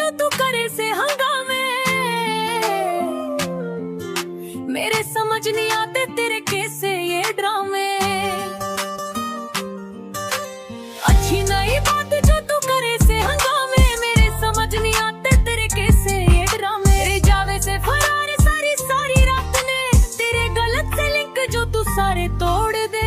जो तू करे से हंगामे, मेरे समझ नहीं आते तेरे कैसे ये ड्रामे। अच्छी नहीं बात जो तू करे से हंगामे, मेरे समझ नहीं आते तेरे कैसे ये ड्रामे। तेरे जावे से फरार सारी सारी रात ने, तेरे गलत से लिंक जो तू सारे तोड़ दे।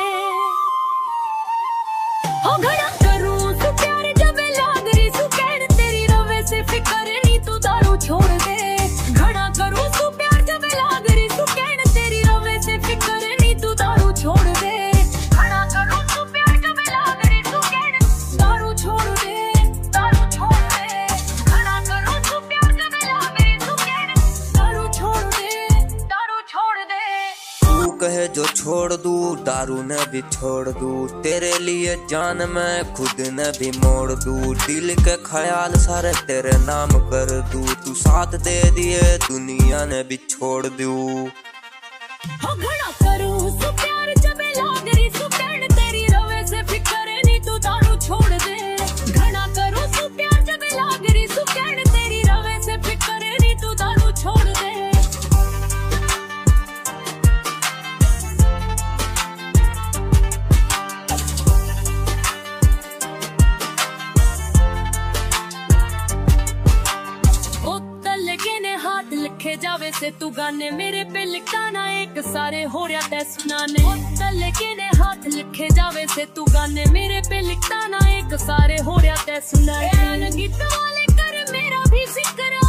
हो घड़ा करूं सु प्यार जब लाग रही सु कहन, तेरी रवे से फिकर नहीं तू दारू छोड़ दे। घड़ा करूं सु प्यार जब लाग रही सु कहन, तेरी रवे से फिकर नहीं तू दारू छोड़ दे। घड़ा करूं सु प्यार जब लाग रही सु कहन, दारू छोड़ दे, दारू छोड़ दे। घड़ा करूं सु प्यार जब लाग रही सु कहन, दारू छोड़ दे, दारू छोड़ दे। तू कहे जो छोड़ दूं, दारू ने भी छोड़ दूं, तेरे लिए जान मैं खुद ने भी मोड़ दूं। दिल के ख्याल सारे तेरे नाम कर दूं, तू साथ दे दिए दुनिया ने भी छोड़ दूं। हो घड़ा करूं सु प्यार जब लाग रही सु कहन, तेरी रवे से फिकर नहीं तू दारू छोड़ दे। घड़ा करूं सु प्यार जब लाग रही सु कहन, तेरी रवे से फिकर नहीं तू दारू छोड़ दे। हाथ लिखे जावे से तू गाने, मेरे पे लिखाना एक सारे हो रहा तै सुनाने। लेकिन हाथ लिखे जावे से तू गाने, मेरे पे लिखाना एक सारे हो रहा तै सुनाने। गीत वाले कर मेरा भी जिक्र